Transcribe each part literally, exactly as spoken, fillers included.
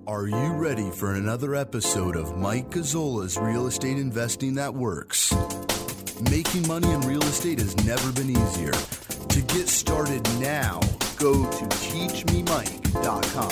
Are you ready for another episode of Mike Gazzola's Real Estate Investing That Works? Making money in real estate has never been easier. To get started now, go to teach me mike dot com.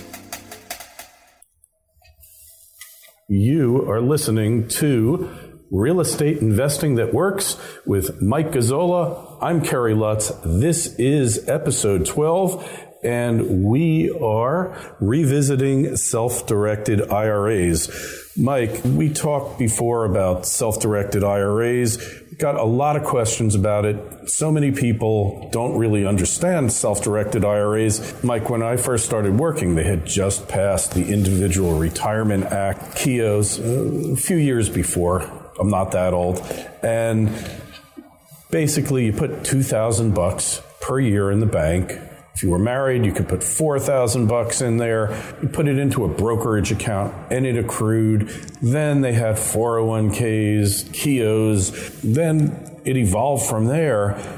You are listening to Real Estate Investing That Works with Mike Gazzola. I'm Kerry Lutz. This is episode twelve, and we are revisiting self-directed I R As. Mike, we talked before about self-directed I R As. Got a lot of questions about it. So many people don't really understand self-directed I R As. Mike, when I first started working, they had just passed the Individual Retirement Act, K E O S, a few years before. I'm not that old. And basically, you put two thousand bucks per year in the bank. If you were married, you could put four thousand bucks in there. You put it into a brokerage account, and it accrued. Then they had four oh one k's, K E O S. Then it evolved from there.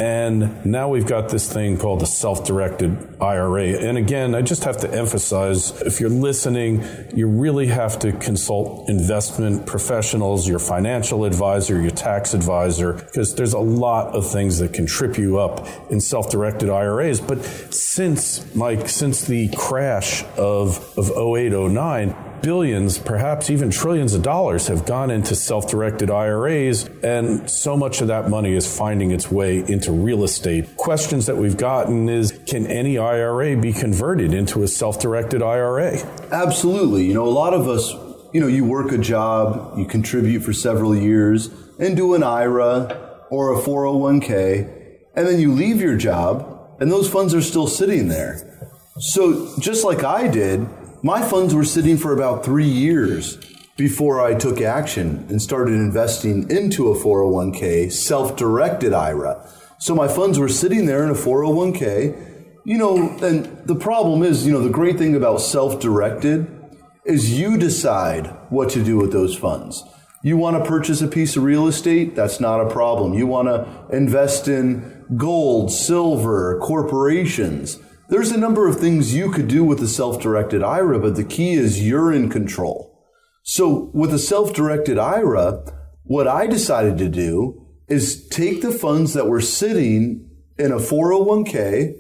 And now we've got this thing called the self-directed I R A. And again, I just have to emphasize, if you're listening, you really have to consult investment professionals, your financial advisor, your tax advisor, because there's a lot of things that can trip you up in self-directed I R As. But since, Mike, since the crash of, of oh eight, oh nine, billions, perhaps even trillions of dollars have gone into self-directed I R As, and so much of that money is finding its way into real estate. Questions that we've gotten is, can any I R A be converted into a self-directed I R A? Absolutely. You know, a lot of us, you know, you work a job, you contribute for several years into an I R A or a four oh one k, and then you leave your job, and those funds are still sitting there. So just like I did, my funds were sitting for about three years before I took action and started investing into a four oh one k self-directed I R A. So my funds were sitting there in a four oh one k. You know, and the problem is, you know, the great thing about self-directed is you decide what to do with those funds. You want to purchase a piece of real estate? That's not a problem. You want to invest in gold, silver, corporations. There's a number of things you could do with a self-directed I R A, but the key is you're in control. So with a self-directed I R A, what I decided to do is take the funds that were sitting in a four oh one k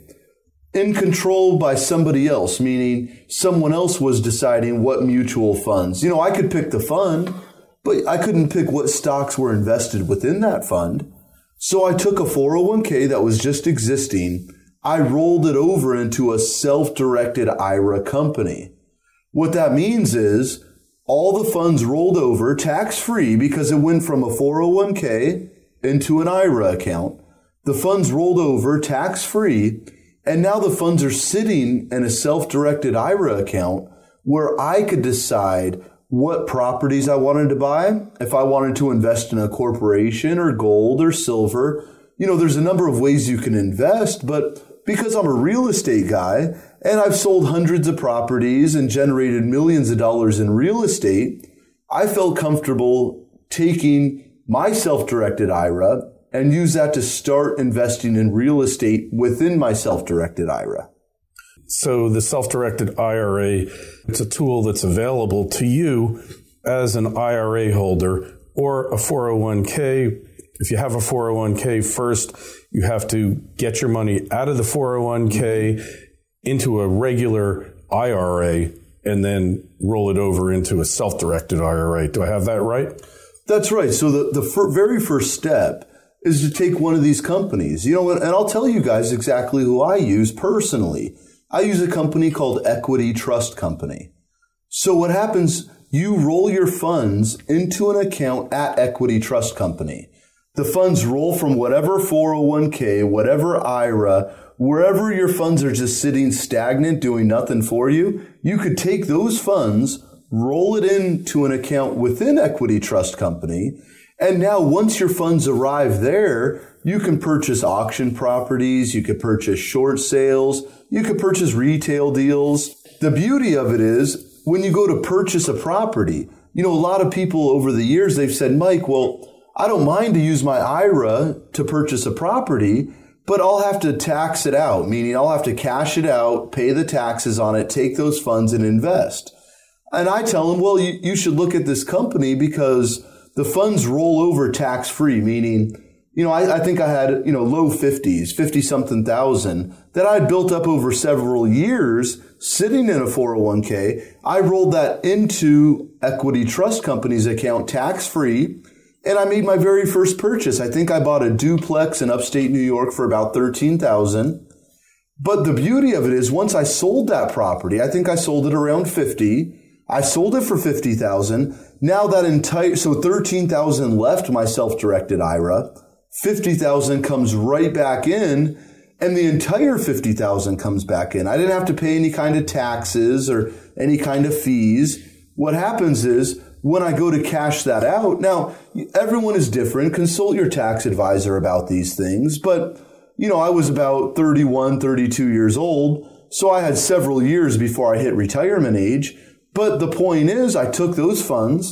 in control by somebody else, meaning someone else was deciding what mutual funds. You know, I could pick the fund, but I couldn't pick what stocks were invested within that fund. So I took a four oh one k that was just existing. I rolled it over into a self-directed I R A company. What that means is all the funds rolled over tax-free because it went from a four oh one k into an I R A account. The funds rolled over tax-free, and now the funds are sitting in a self-directed I R A account where I could decide what properties I wanted to buy, if I wanted to invest in a corporation or gold or silver. You know, there's a number of ways you can invest, but because I'm a real estate guy and I've sold hundreds of properties and generated millions of dollars in real estate, I felt comfortable taking my self-directed I R A and use that to start investing in real estate within my self-directed I R A. So the self-directed I R A, it's a tool that's available to you as an I R A holder or a four oh one k. If you have a four oh one k, first you have to get your money out of the four oh one k into a regular I R A and then roll it over into a self-directed I R A. Do I have that right? That's right. So the, the fir- very first step is to take one of these companies. You know, and I'll tell you guys exactly who I use personally. I use a company called Equity Trust Company. So what happens, you roll your funds into an account at Equity Trust Company. The funds roll from whatever four oh one k, whatever I R A, wherever your funds are just sitting stagnant, doing nothing for you, you could take those funds, roll it into an account within Equity Trust Company, and now once your funds arrive there, you can purchase auction properties, you could purchase short sales, you could purchase retail deals. The beauty of it is, when you go to purchase a property, you know, a lot of people over the years, they've said, Mike, well, I don't mind to use my I R A to purchase a property, but I'll have to tax it out, meaning I'll have to cash it out, pay the taxes on it, take those funds and invest. And I tell them, well, you, you should look at this company because the funds roll over tax-free, meaning, you know, I, I think I had, you know, low fifties, fifty-something thousand that I had built up over several years sitting in a four oh one k. I rolled that into Equity Trust Company's account tax-free, and I made my very first purchase. I think I bought a duplex in upstate New York for about thirteen thousand dollars. But the beauty of it is once I sold that property, I think I sold it around fifty. I sold it for fifty thousand dollars. Now that entire, so thirteen thousand dollars left my self-directed I R A. fifty thousand dollars comes right back in, and the entire fifty thousand dollars comes back in. I didn't have to pay any kind of taxes or any kind of fees. What happens is when I go to cash that out, now everyone is different. Consult your tax advisor about these things. But, you know, I was about thirty-one, thirty-two years old, so I had several years before I hit retirement age. But the point is, I took those funds.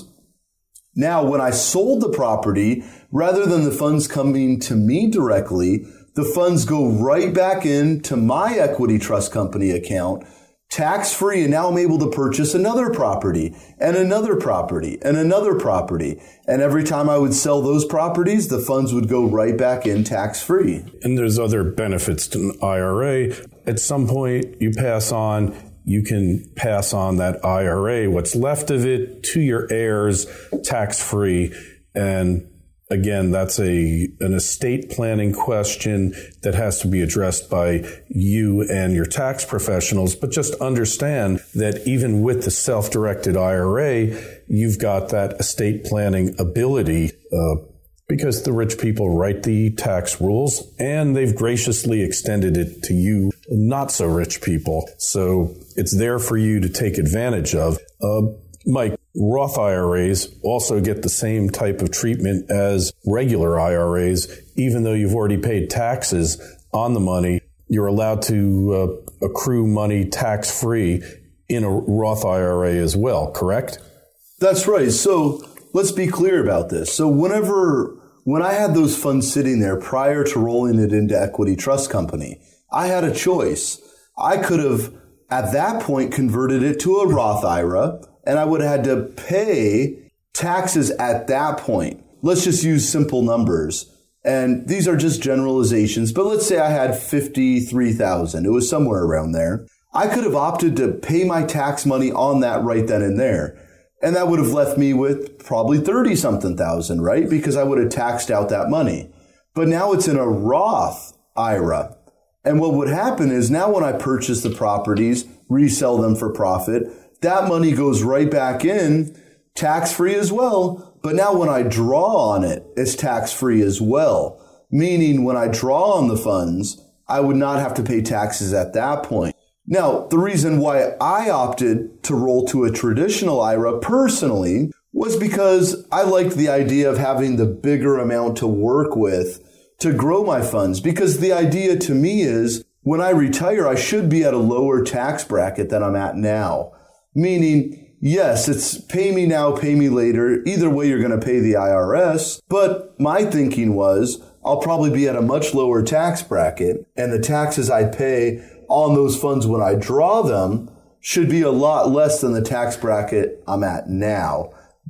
Now, when I sold the property, rather than the funds coming to me directly, the funds go right back into my Equity Trust Company account, tax-free, and now I'm able to purchase another property and another property and another property. And every time I would sell those properties, the funds would go right back in tax-free. And there's other benefits to an I R A. At some point, you pass on You can pass on that I R A, what's left of it, to your heirs, tax-free. And again, that's a an estate planning question that has to be addressed by you and your tax professionals. But just understand that even with the self-directed I R A, you've got that estate planning ability uh, because the rich people write the tax rules, and they've graciously extended it to you not so rich people. So it's there for you to take advantage of. Uh, Mike, Roth I R As also get the same type of treatment as regular I R As. Even though you've already paid taxes on the money, you're allowed to uh, accrue money tax-free in a Roth I R A as well, correct? That's right. So let's be clear about this. So whenever, when I had those funds sitting there prior to rolling it into Equity Trust Company, I had a choice. I could have, at that point, converted it to a Roth I R A, and I would have had to pay taxes at that point. Let's just use simple numbers. And these are just generalizations, but let's say I had fifty-three thousand dollars. It was somewhere around there. I could have opted to pay my tax money on that right then and there. And that would have left me with probably thirty-something thousand, right? Because I would have taxed out that money. But now it's in a Roth I R A. And what would happen is now when I purchase the properties, resell them for profit, that money goes right back in, tax-free as well. But now when I draw on it, it's tax-free as well. Meaning when I draw on the funds, I would not have to pay taxes at that point. Now, the reason why I opted to roll to a traditional I R A personally was because I liked the idea of having the bigger amount to work with to grow my funds. Because the idea to me is when I retire, I should be at a lower tax bracket than I'm at now. Meaning, yes, it's pay me now, pay me later. Either way, you're going to pay the I R S. But my thinking was I'll probably be at a much lower tax bracket, and the taxes I pay on those funds when I draw them should be a lot less than the tax bracket I'm at now.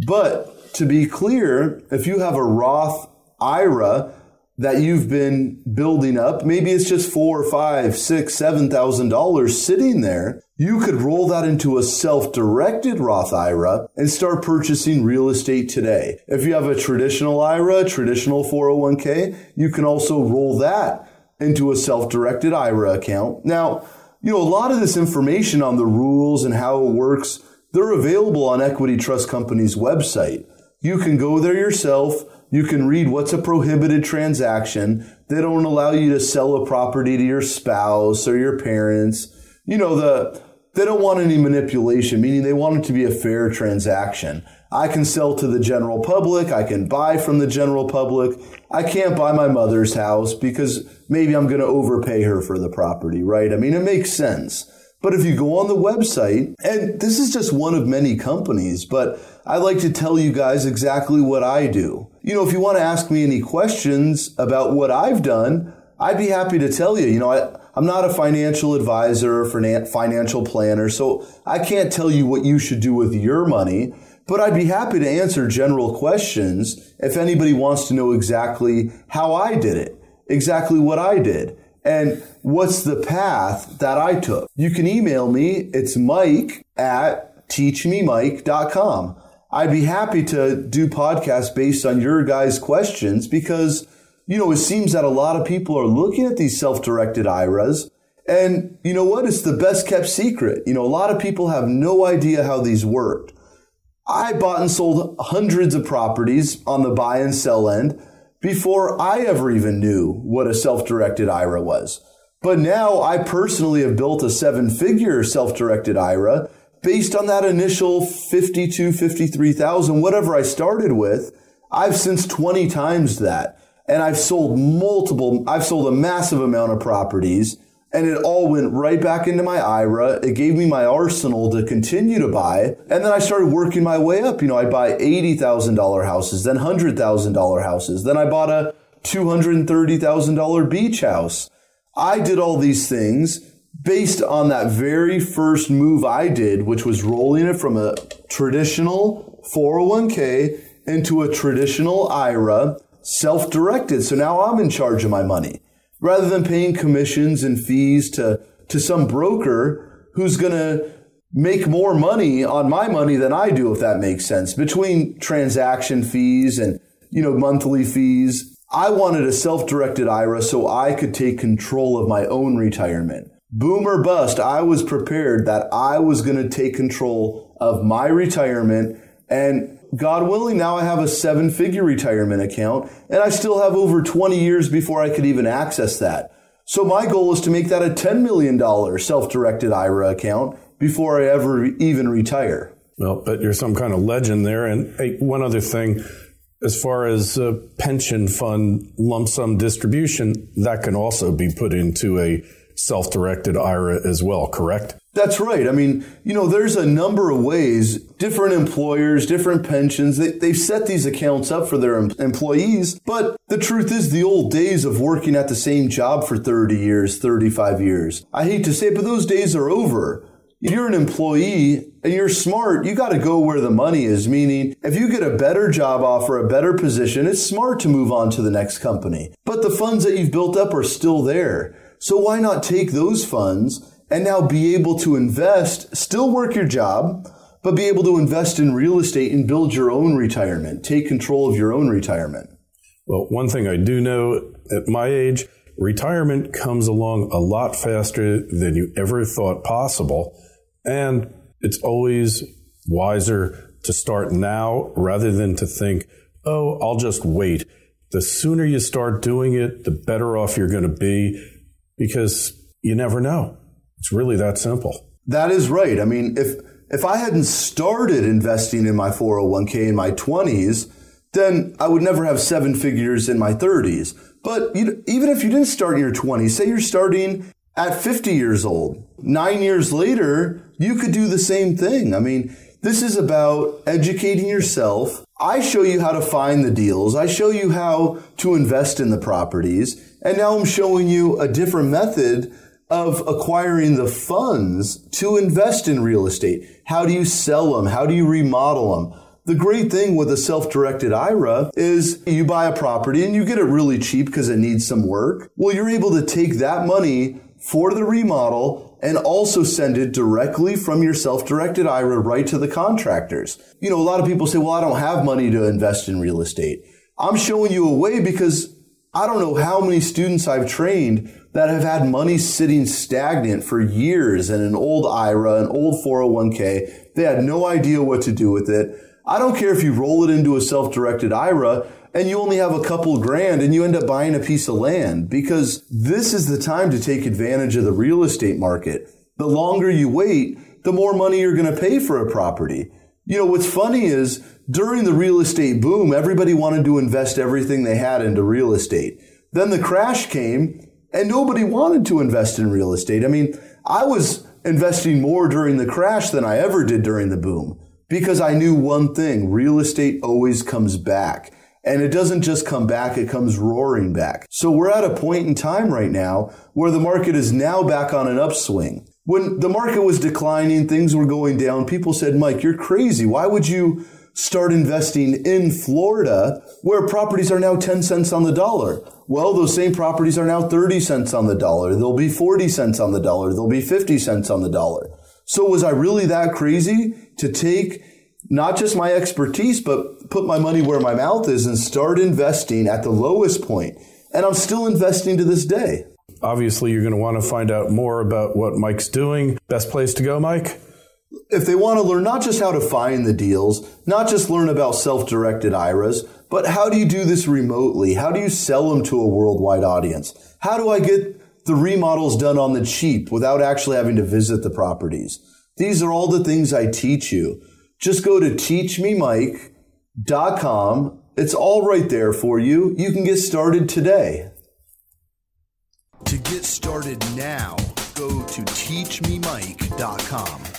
But to be clear, if you have a Roth I R A that you've been building up, maybe it's just four, five, six, seven thousand dollars sitting there, you could roll that into a self-directed Roth I R A and start purchasing real estate today. If you have a traditional I R A, traditional four oh one k, you can also roll that into a self-directed I R A account. Now, you know, a lot of this information on the rules and how it works, they're available on Equity Trust Company's website. You can go there yourself. You can read what's a prohibited transaction. They don't allow you to sell a property to your spouse or your parents. You know, the they don't want any manipulation, meaning they want it to be a fair transaction. I can sell to the general public. I can buy from the general public. I can't buy my mother's house because maybe I'm going to overpay her for the property, right? I mean, it makes sense. But if you go on the website, and this is just one of many companies, but I like to tell you guys exactly what I do. You know, if you want to ask me any questions about what I've done, I'd be happy to tell you, you know, I, I'm not a financial advisor or financial planner, so I can't tell you what you should do with your money, but I'd be happy to answer general questions if anybody wants to know exactly how I did it, exactly what I did, and what's the path that I took. You can email me. It's Mike at teach me mike dot com. I'd be happy to do podcasts based on your guys' questions because, you know, it seems that a lot of people are looking at these self-directed I R As. And you know what? It's the best kept secret. You know, a lot of people have no idea how these worked. I bought and sold hundreds of properties on the buy and sell end before I ever even knew what a self-directed I R A was. But now I personally have built a seven-figure self-directed I R A based on that initial fifty-two, fifty-three thousand, whatever I started with. I've since twenty times that. And I've sold multiple, I've sold a massive amount of properties, and it all went right back into my I R A. It gave me my arsenal to continue to buy. And then I started working my way up. You know, I'd buy eighty thousand dollars houses, then one hundred thousand dollars houses. Then I bought a two hundred thirty thousand dollars beach house. I did all these things based on that very first move I did, which was rolling it from a traditional four oh one k into a traditional I R A, self-directed. So now I'm in charge of my money rather than paying commissions and fees to, to some broker who's going to make more money on my money than I do, if that makes sense. Between transaction fees and, you know, monthly fees, I wanted a self-directed I R A so I could take control of my own retirement. Boom or bust, I was prepared that I was going to take control of my retirement, and God willing, now I have a seven-figure retirement account, and I still have over twenty years before I could even access that. So my goal is to make that a ten million dollars self-directed I R A account before I ever even retire. Well, but you're some kind of legend there. And hey, one other thing, as far as a pension fund lump sum distribution, that can also be put into a self-directed I R A as well, correct? That's right. I mean, you know, there's a number of ways, different employers, different pensions, they, they've set these accounts up for their em- employees. But the truth is the old days of working at the same job for thirty years, thirty-five years. I hate to say it, but those days are over. If you're an employee and you're smart, you got to go where the money is. Meaning, if you get a better job offer, a better position, it's smart to move on to the next company. But the funds that you've built up are still there. So why not take those funds and now be able to invest, still work your job, but be able to invest in real estate and build your own retirement, take control of your own retirement? Well, one thing I do know at my age, retirement comes along a lot faster than you ever thought possible. And it's always wiser to start now rather than to think, oh, I'll just wait. The sooner you start doing it, the better off you're going to be, because you never know. It's really that simple. That is right. I mean, if if I hadn't started investing in my four oh one k in my twenties, then I would never have seven figures in my thirties. But you, even if you didn't start in your twenties, say you're starting at fifty years old, nine years later, you could do the same thing. I mean, this is about educating yourself. I show you how to find the deals. I show you how to invest in the properties. And now I'm showing you a different method of acquiring the funds to invest in real estate. How do you sell them? How do you remodel them? The great thing with a self-directed I R A is you buy a property and you get it really cheap because it needs some work. Well, you're able to take that money for the remodel and also send it directly from your self-directed I R A right to the contractors. You know, a lot of people say, well, I don't have money to invest in real estate. I'm showing you a way because I don't know how many students I've trained that have had money sitting stagnant for years in an old I R A, an old four oh one k. They had no idea what to do with it. I don't care if you roll it into a self-directed I R A and you only have a couple grand and you end up buying a piece of land, because this is the time to take advantage of the real estate market. The longer you wait, the more money you're going to pay for a property. You know, what's funny is during the real estate boom, everybody wanted to invest everything they had into real estate. Then the crash came and nobody wanted to invest in real estate. I mean, I was investing more during the crash than I ever did during the boom, because I knew one thing: real estate always comes back. And it doesn't just come back, it comes roaring back. So we're at a point in time right now where the market is now back on an upswing. When the market was declining, things were going down, people said, Mike, you're crazy. Why would you start investing in Florida where properties are now ten cents on the dollar? Well, those same properties are now thirty cents on the dollar. They'll be forty cents on the dollar. They'll be fifty cents on the dollar. So was I really that crazy to take not just my expertise, but put my money where my mouth is and start investing at the lowest point? And I'm still investing to this day. Obviously, you're going to want to find out more about what Mike's doing. Best place to go, Mike? If they want to learn not just how to find the deals, not just learn about self-directed I R As, but how do you do this remotely? How do you sell them to a worldwide audience? How do I get the remodels done on the cheap without actually having to visit the properties? These are all the things I teach you. Just go to teach me mike dot com. It's all right there for you. You can get started today. To get started now, go to teach me mike dot com.